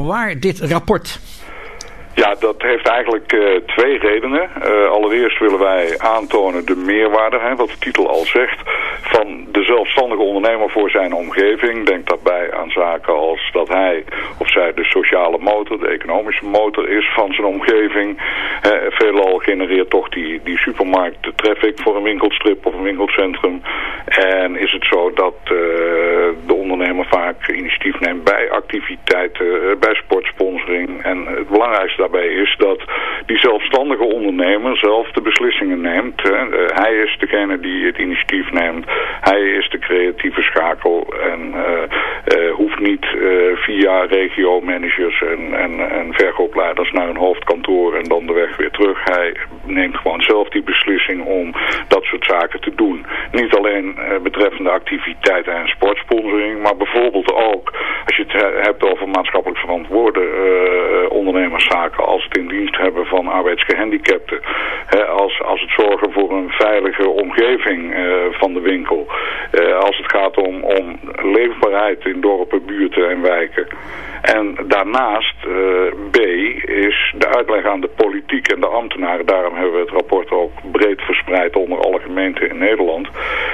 Vanwaar dit rapport? Ja, dat heeft eigenlijk twee redenen. Allereerst willen wij aantonen de meerwaarde, wat de titel al zegt, van de zelfstandige ondernemer voor zijn omgeving. Denk daarbij aan zaken als dat hij of zij de sociale motor, de economische motor is van zijn omgeving. Veelal genereert toch die supermarkt de traffic voor een winkelstrip of een winkelcentrum. En is het zo dat de ondernemer vaak initiatief neemt bij activiteiten, bij sportsponsoring. En het belangrijkste daarbij is dat die zelfstandige ondernemer zelf de beslissingen neemt. Hij is degene die het initiatief neemt. Hij is de creatieve schakel en hoeft niet via regio-managers en verkoopleiders naar een hoofdkantoor en dan de weg weer terug. Hij neemt gewoon zelf die beslissing om dat soort zaken te doen. Niet alleen betreffende activiteiten en sportsponsoring, maar bijvoorbeeld ook als je het hebt over maatschappelijk verantwoorde ondernemerszaken, als het in dienst hebben van arbeidsgehandicapten, als het zorgen voor een veilige omgeving van de winkel, als het gaat om leefbaarheid in dorpen, buurten en wijken. En daarnaast, B, is de uitleg aan de politiek en de ambtenaren, daarom hebben we het rapport ook breed verspreid onder alle gemeenten in Nederland,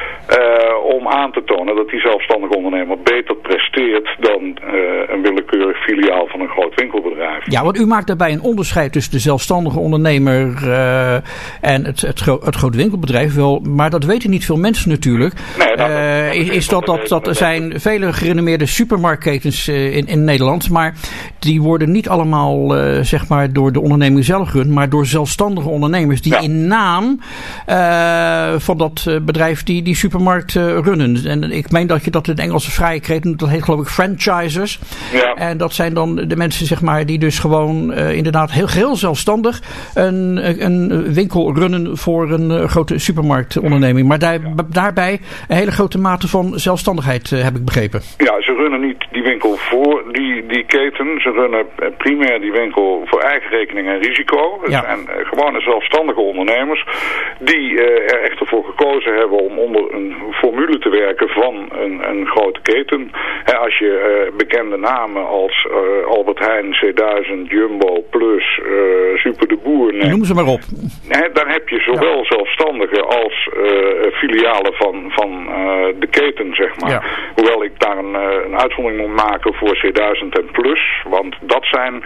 om aan te tonen dat die zelfstandige ondernemer beter presteert dan een willekeurig filiaal van een groot winkelbedrijf. Ja, want u maakt daarbij een onderscheid tussen de zelfstandige ondernemer en het grote winkelbedrijf wel, maar dat weten niet veel mensen natuurlijk. Nee, er zijn vele gerenommeerde supermarktketens in Nederland, maar die worden niet allemaal zeg maar door de onderneming zelf gerund, maar door zelfstandige ondernemers die in naam van dat bedrijf die supermarkt runnen. En ik meen dat je dat in het Engelse vrije kreet noemt, dat heet geloof ik franchisers. Ja. En dat zijn dan de mensen zeg maar die dus gewoon inderdaad heel zelfstandig een winkel runnen voor een grote supermarktonderneming. Maar daarbij een hele grote mate van zelfstandigheid heb ik begrepen. Ja, ze runnen niet die winkel voor die keten. Ze runnen primair die winkel voor eigen rekening en risico. Het zijn gewone zelfstandige ondernemers die er echter voor gekozen hebben om onder een formule te werken van een grote keten. Als je bekende namen als Albert Heijn, C1000, Jumbo, Plus, Super de Boer neemt. Noem ze maar op. Dan heb je zowel zelfstandige als filialen van de keten, zeg maar. Ja. Hoewel ik daar een uitzondering moet maken voor C1000 en Plus. Want dat zijn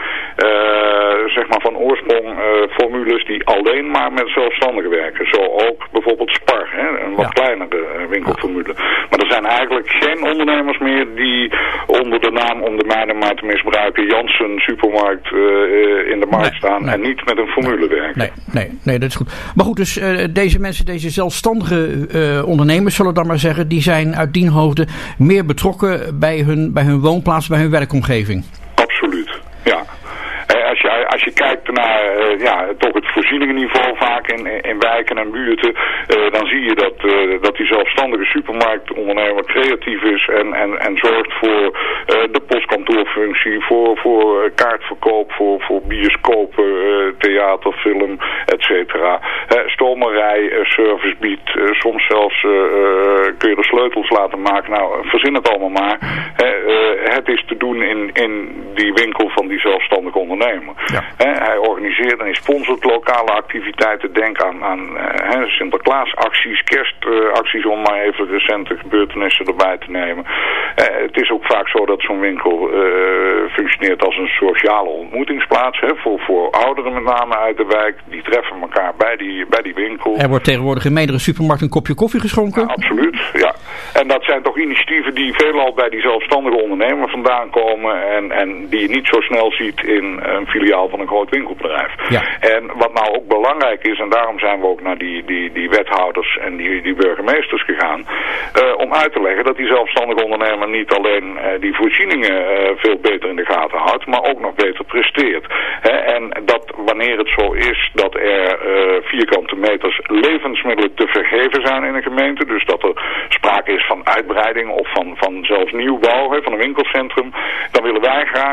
zeg maar van oorsprong formules die alleen maar met zelfstandigen werken. Zo ook bijvoorbeeld Spar, een wat kleinere winkelformule. Maar er zijn eigenlijk geen ondernemers meer die onder de naam, om de mijne maar te misbruiken, Janssen Supermarkt in de markt staan en niet met een formule werken. Nee, dat is goed. Maar goed, dus deze mensen, deze zelfstandige ondernemers, zullen we dan maar zeggen, die zijn uit dien hoofde meer betrokken bij hun woonplaats, bij hun werkomgeving. Absoluut, ja. Als je kijkt naar toch het voorzieningenniveau vaak in wijken en buurten, dan zie je dat die zelfstandige supermarktondernemer creatief is en zorgt voor de postkantoorfunctie, voor kaartverkoop, voor bioscopen, theater, film, et cetera. Stomerij, service biedt, soms zelfs kun je er sleutels laten maken. Nou, verzin het allemaal maar. Het is te doen in die winkel van die zelfstandige ondernemer. Ja. Hij organiseert en hij sponsort lokale activiteiten. Denk aan Sinterklaasacties, kerstacties, om maar even recente gebeurtenissen erbij te nemen. Het is ook vaak zo dat zo'n winkel functioneert als een sociale ontmoetingsplaats. Voor ouderen met name uit de wijk. Die treffen elkaar bij die winkel. Er wordt tegenwoordig in menige supermarkt een kopje koffie geschonken. Ja, absoluut, ja. En dat zijn toch initiatieven die veelal bij die zelfstandige ondernemer vandaan komen en die je niet zo snel ziet in een filiaal van een groot winkelbedrijf. Ja. En wat nou ook belangrijk is, en daarom zijn we ook naar die wethouders en die burgemeesters gegaan, om uit te leggen dat die zelfstandige ondernemer niet alleen die voorzieningen veel beter in de gaten houdt, maar ook nog beter presteert. En dat wanneer het zo is dat er vierkante meters levensmiddelen te vergeven zijn in een gemeente, dus dat er sprake is van uitbreiding of van zelfs nieuwbouw van een winkelcentrum, dan willen wij graag dat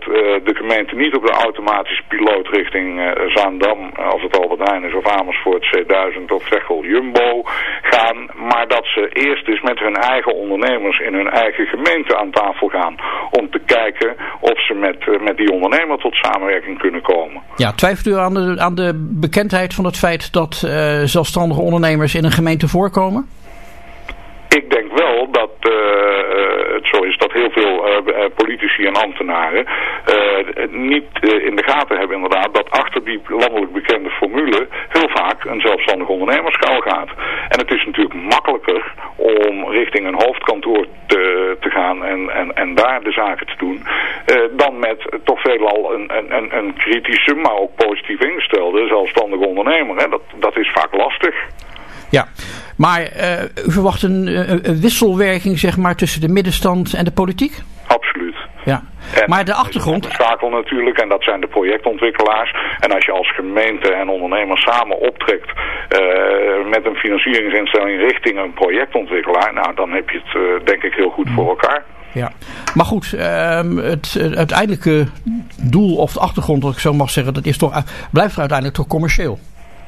de gemeente niet op de automatische piloot richting Zaandam, als het Albert Heijn is, of Amersfoort, C1000 of Veghel Jumbo gaan, maar dat ze eerst eens met hun eigen ondernemers in hun eigen gemeente aan tafel gaan om te kijken of ze met die ondernemer tot samenwerking kunnen komen. Ja, twijfelt u aan de bekendheid van het feit dat zelfstandige ondernemers in een gemeente voorkomen? Ik denk wel dat het zo is dat heel veel politici en ambtenaren niet in de gaten hebben inderdaad dat achter die landelijk bekende formule heel vaak een zelfstandig ondernemer schuil gaat. En het is natuurlijk makkelijker om richting een hoofdkantoor te gaan en daar de zaken te doen, dan met toch veelal een kritische, maar ook positief ingestelde zelfstandige ondernemer. Hè. Dat is vaak lastig. Ja, maar u verwacht een wisselwerking zeg maar tussen de middenstand en de politiek? Absoluut. Ja. Maar de achtergrond... De schakel natuurlijk, en dat zijn de projectontwikkelaars. En als je als gemeente en ondernemer samen optrekt met een financieringsinstelling richting een projectontwikkelaar, nou dan heb je het denk ik heel goed voor elkaar. Ja, maar goed, het uiteindelijke doel of de achtergrond, als ik zo mag zeggen, dat is toch, blijft er uiteindelijk toch commercieel?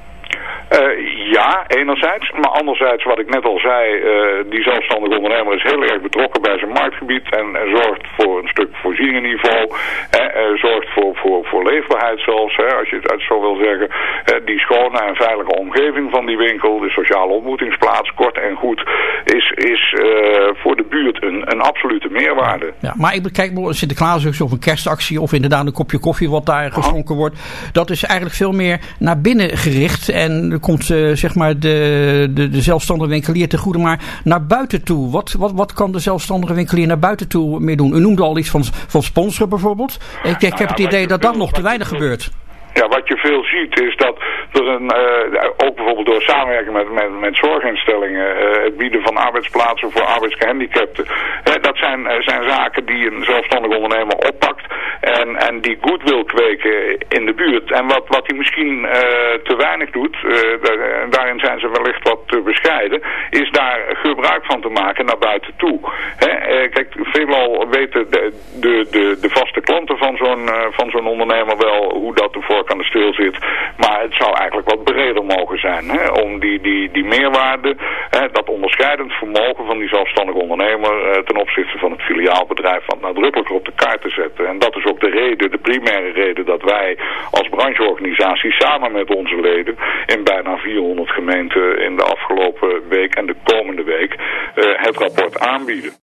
Ja, enerzijds. Maar anderzijds, wat ik net al zei, die zelfstandige ondernemer is heel erg betrokken bij zijn marktgebied en zorgt voor een stuk voorzieningenniveau. Zorgt voor leefbaarheid zelfs, als je het zo wil zeggen. Die schone en veilige omgeving van die winkel, de sociale ontmoetingsplaats, kort en goed, is voor de buurt een absolute meerwaarde. Ja, maar ik bekijk een Sinterklaas of een kerstactie of inderdaad een kopje koffie wat daar geschonken wordt. Dat is eigenlijk veel meer naar binnen gericht en er komt zeg maar de zelfstandige winkelier te goede, maar naar buiten toe. Wat kan de zelfstandige winkelier naar buiten toe meer doen? U noemde al iets van sponsoren bijvoorbeeld. Ik heb het idee dat dat nog te weinig gebeurt. Ja, wat je veel ziet is dat er ook bijvoorbeeld door samenwerking met zorginstellingen, het bieden van arbeidsplaatsen voor arbeidsgehandicapten. Dat zijn zaken die een zelfstandig ondernemer oppakt en die goed wil kweken in de buurt. En wat hij misschien te weinig doet, daarin zijn ze wellicht wat te bescheiden, is daar gebruik van te maken naar buiten toe. Kijk, veelal weten de vaste klanten van zo'n ondernemer wel hoe dat ervoor aan de stil zit. Maar het zou eigenlijk wat breder mogen zijn. Om die meerwaarde, dat onderscheidend vermogen van die zelfstandige ondernemer ten opzichte van het filiaalbedrijf wat nadrukkelijker op de kaart te zetten. En dat is ook de primaire reden dat wij als brancheorganisatie samen met onze leden in bijna 400 gemeenten in de afgelopen week en de komende week het rapport aanbieden.